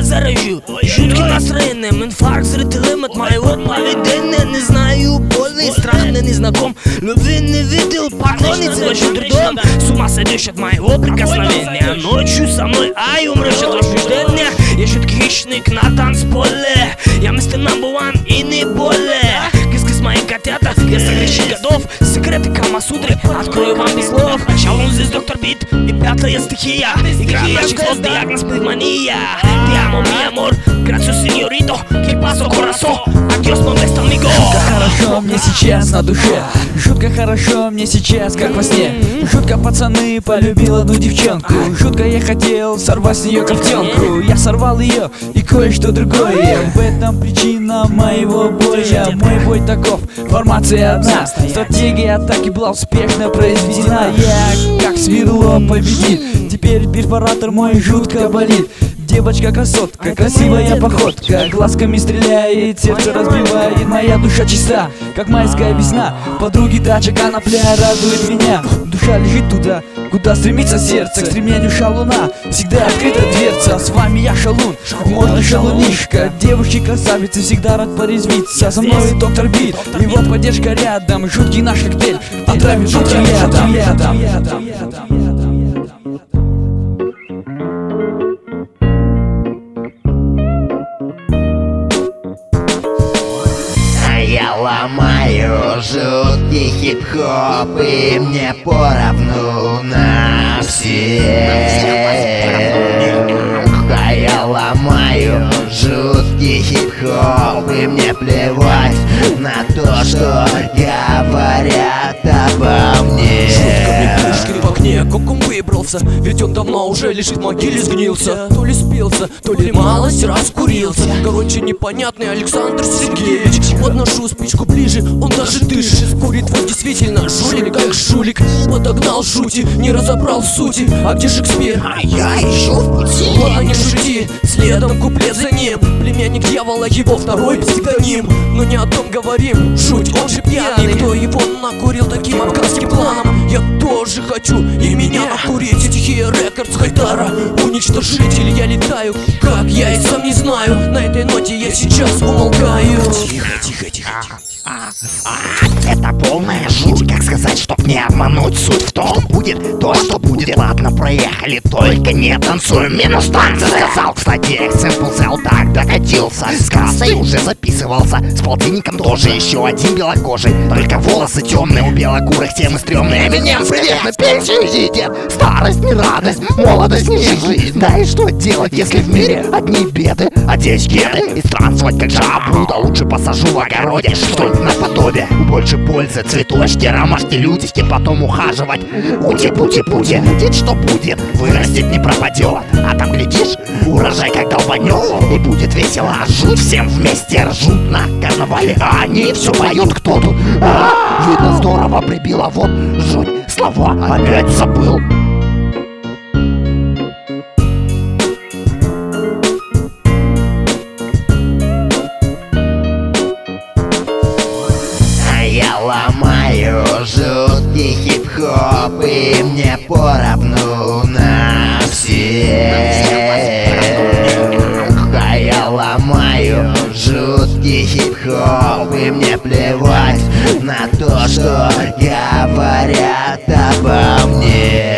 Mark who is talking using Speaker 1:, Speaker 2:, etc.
Speaker 1: заражу жутким настроением, инфаркт зрителям от моего поведения. Не знаю боли, страх мне не знаком, любви не видел, поклонницы вашим трудом. С ума сойдешь от моего прикосновения, ночью со мной, ай, умрешь от возбуждения. Я жуткий хищник на танцполе, я мистер number one и не более. Кис-кис мои котята, я согрешил годов, секреты Камасутры открою вам без слов. Шалун здесь доктор Бит и пятая стихия, игра наших слов, диагноз пневмония. Ти амо, ми амор, грацио сеньорито, ки пасо корасо, адьос модест амиго.
Speaker 2: Жутко хорошо мне сейчас на душе, жутко хорошо мне сейчас как во сне. Жутко, пацаны, полюбил одну девчонку, жутко я хотел сорвать с нее ковтенку. Я сорвал ее и кое-что другое, в этом причина моего боя. Мой бой таков, формация одна, стратегия атаки была успешно произведена. Я как сверло победит, теперь перфоратор мой жутко болит. Девочка красотка, красивая походка, глазками стреляет, сердце разбивает. Моя душа чиста, как майская весна. Подруги дача, конопля радует меня. Душа лежит туда, куда стремится сердце, к стремлению шалуна всегда открыта дверца. С вами я Шалун, модный шалунишка, девушки красавицы, всегда рад порезвиться. Со мной доктор Бит, его поддержка рядом, жуткий наш коктейль отравит жутким ядом.
Speaker 3: Я ломаю жуткий хип-хоп, и мне поровну на всех. А я ломаю жуткий хип-хоп, и мне плевать на то, что говорят обо мне.
Speaker 4: В окне, как он выбрался, ведь он давно уже лежит в могиле, сгнился. То ли спился, то ли малость раскурился. Короче, непонятный Александр Сергеевич. Подношу спичку ближе, он даже дышит. Курит вот действительно жулик, как жулик. Подогнал жути, не разобрал сути. А где Шекспир?
Speaker 3: Я ищу в пути.
Speaker 4: Ладно, не шути, следом куплет за ним. Племянник дьявола, его второй псевдоним. Но не о том говорим, жуть, он же пьяный. Кто его накурил таким афганским планом? Я тоже хочу и меня окурить. Стихия рекордс Хайдара, уничтожитель. Я летаю, как я и сам не знаю. На этой ноте я сейчас умолкаю.
Speaker 3: Тихо, тихо, тихо, тихо. Это полная жуть, как сказать, чтоб не обмануть. Суть в том, будет то, что будет. Ладно, проехали, только не танцуем. Минус танцы сказал. Кстати, Simple Cell так докатился. С кассой уже записывался. С полтинником тоже еще один белокожий. Только волосы темные у белокурых, темы стрёмные. Эминем в лет на пенсию едет. Старость не радость, молодость не жизнь. Да и что делать, если в мире одни беды? Одеть геты и странствовать как жабу. Да лучше посажу в огороде что-нибудь наподобие. Больше пользы, цветочки, ромашки, людишки, потом ухаживать. Ути-пути-пути, ведь что будет, вырастет не пропадет. А там, глядишь, урожай как долбанет, и будет весело. Жуть всем вместе ржут на карнавале, а они все поют, кто тут. Видно, здорово прибило, вот жуть, слова опять забыл. Я ломаю жуткий хип-хоп, и мне поровну на всех. А я ломаю жуткий хип-хоп, и мне плевать на то, что говорят обо мне.